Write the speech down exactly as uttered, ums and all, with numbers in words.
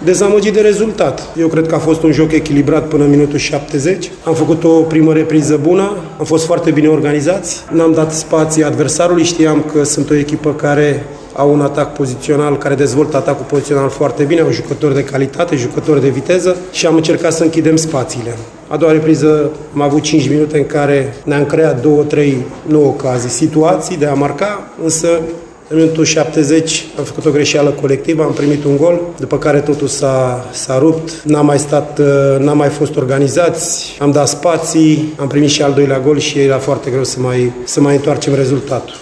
Dezamăgit de rezultat. Eu cred că a fost un joc echilibrat până în minutul șaptezeci. Am făcut o primă repriză bună, am fost foarte bine organizați, n-am dat spații adversarului, știam că sunt o echipă care au un atac pozițional, care dezvoltă atacul pozițional foarte bine, au jucători de calitate, jucători de viteză și am încercat să închidem spațiile. A doua repriză am avut cinci minute în care ne-am creat două, trei, nu ocazii, situații de a marca, însă în minutul șaptezeci am făcut o greșeală colectivă, am primit un gol, după care totul s-a, s-a rupt, n-am mai stat, n-am mai fost organizați, am dat spații, am primit și al doilea gol și era foarte greu să mai, să mai întoarcem rezultatul.